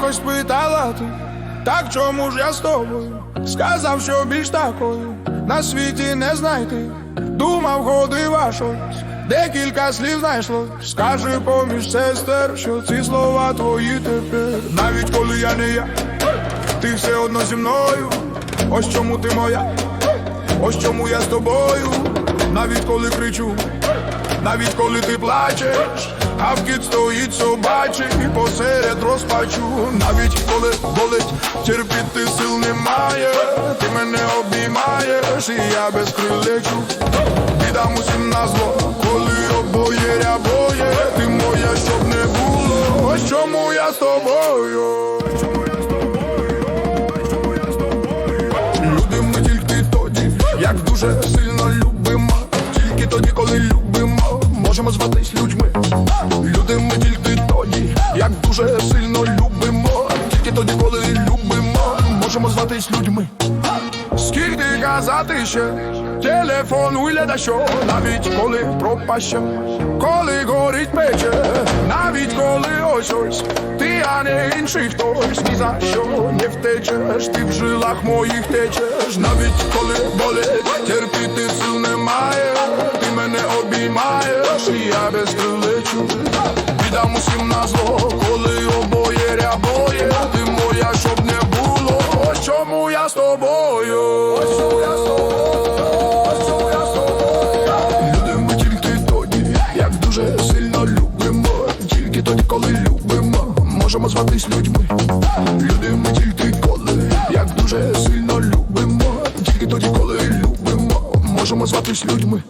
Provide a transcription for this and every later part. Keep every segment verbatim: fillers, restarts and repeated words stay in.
якось спитала ти, так чому ж я з тобою? Сказав, що більш такою на світі не знайти. Думав, ходив аж ось, декілька слів знайшлось. Скажи поміж сестер, що ці слова твої тепер. Навіть коли я не я, ти все одно зі мною. Ось чому ти моя, ось чому я з тобою. Навіть коли кричу, навіть коли ти плачеш, а в кіт стоїть собачий посеред розпачу. Навіть коли болить, терпіти сил немає, ти мене обіймаєш, і я без крил лечу. Віддам усім на зло, коли обоє рябоє. Ти моя, щоб не було. Ось чому я з тобою. Любимо тільки тоді, як дуже сильно любимо. Тільки тоді, коли любимо, можемо зватись людьми. Люди ми тільки тоді, як дуже сильно любимо. Тільки тоді, коли любимо, можемо зватись людьми. Скільки казати ще, телефонуй гляда що. Навіть коли пропаще, коли горить пече. Навіть коли ось ось ти, а не інший хтось. Ні за що не втечеш, ти в жилах моїх течеш. Навіть коли болить, терпіти сил немає, ти мене обіймаєш, і я без крил лечу. Віддам усім на зло, коли обоє рябоє. Ти моя, щоб не було. Ось чому я з тобою. Любимо тільки тоді, як дуже сильно любимо. Тільки тоді, коли любимо, можемо зватись людьми. Любимо тільки коли, як дуже сильно любимо. Тільки тоді, коли любимо, можемо зватись людьми.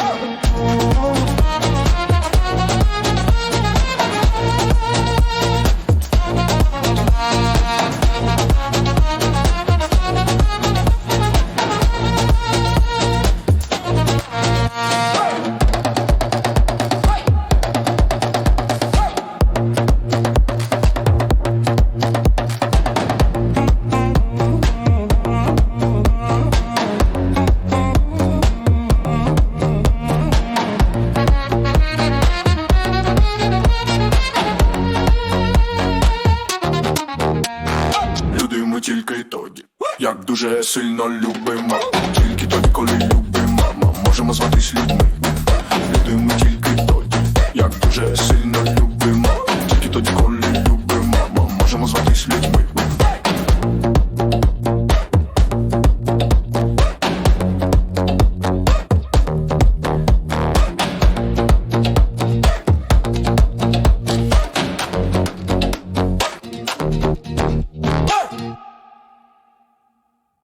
Любимо тільки тоді, як дуже сильно любимо. Тільки тоді, коли любимо, можемо зватись людьми. Любимо тільки тоді, як дуже сильно любимо. Тільки тоді, коли любимо, можемо зватись людьми.